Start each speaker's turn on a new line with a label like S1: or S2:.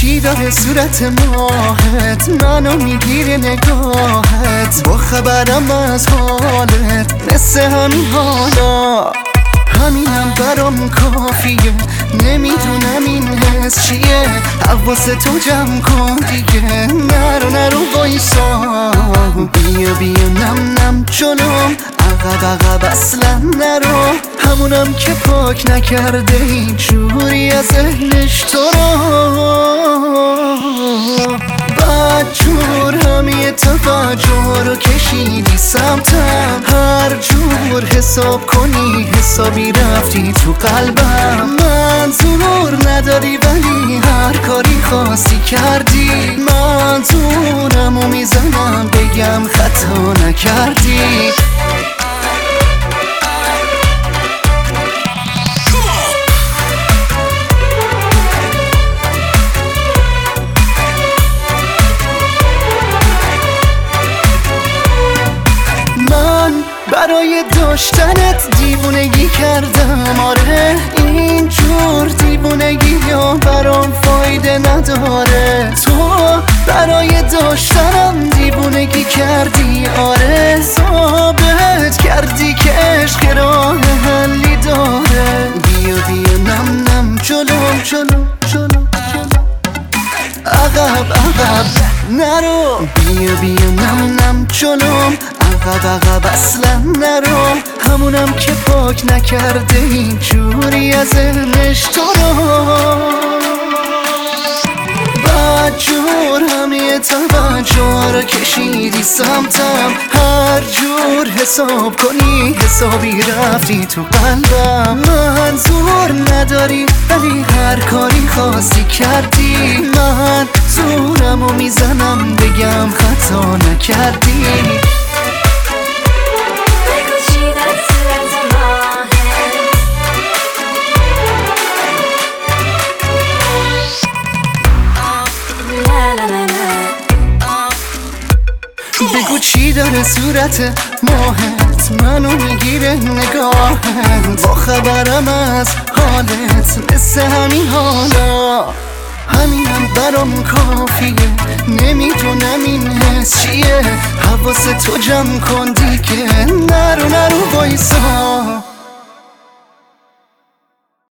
S1: چی داره صورت ماهت منو میگیره نگاهت، با خبرم از حالت مثل همین حالا، همینم برام کافیه، نمیدونم این حس چیه، حواس تو جمع کن دیگه، نرو وایسا، بیا نم نم جلوم، عقب اصلا نرو، همونم که پاک نکرده این جوری از ذهنش تو رو، بدجور همه توجه رو کشیدی سمتم، هر جور حساب کنی حسابی رفتی تو قلبم، منظور نداری ولی هر کاری خواستی کردی، منظورمو میزنم بگم خطا نکردی. برای داشتنت دیوونگی کردم، آره اینجور دیوونگی یا برام فایده نداره، تو برای داشتنم دیوونگی کردی، آره ثابت کردی که عشق راه حلی داره، بیا نم نم جلو عقب نرو، بیا نم نم جلوم، عقب اصلا نرو، همونم که پاک نکرده این جوری از ذهنش تو رو، بدجور همه توجه رو کشیدی سمتم، هر جور حساب کنی حسابی رفتی تو قلبم، منظور نداری ولی هر کاری خواستی کردی، من زورمو میزنم بگم خطا نکردی. بگو چی داره صورت ماهت منو میگیره نگاهت، با خبرم از حالت مثل همین حالا، همینم برام کافیه، نمیدونم این حس چیه، حواس تو جمع کن دیگه، نرو وایسا.